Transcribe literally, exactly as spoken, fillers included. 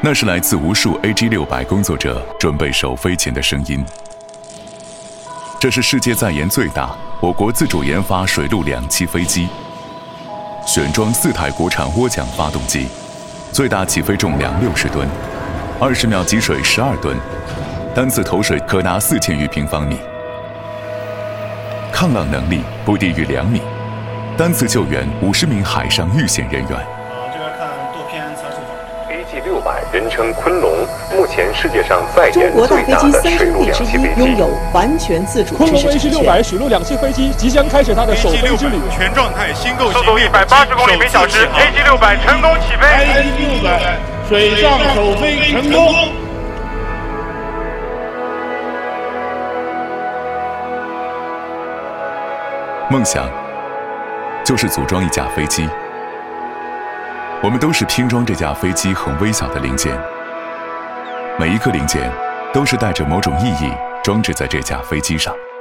那是来自无数 A G 六百 工作者准备首飞前的声音。这是世界在研最大、我国自主研发水陆两栖飞机，选装四台国产涡桨发动机，最大起飞重量六十吨，二十秒集水十二吨，单次投水可达四千余平方米，抗浪能力不低于两米，单次救援五十名海上遇险人员。 A G 六百人称昆龙，目前世界上在研中国大最大飞机三的水陆兄弟之一， 两栖飞机。 拥有完全自主昆龙知识 A 产 G 六权。 百水陆两栖飞机即将开始它的首飞之旅。 全状态新构型， 速度一百八十公里每小时 ，A G 六百成功起飞。 A G 六百水上首飞成功。 梦想就是组装一架飞机，我们都是拼装这架飞机很微小的零件，每一个零件都是带着某种意义装置在这架飞机上。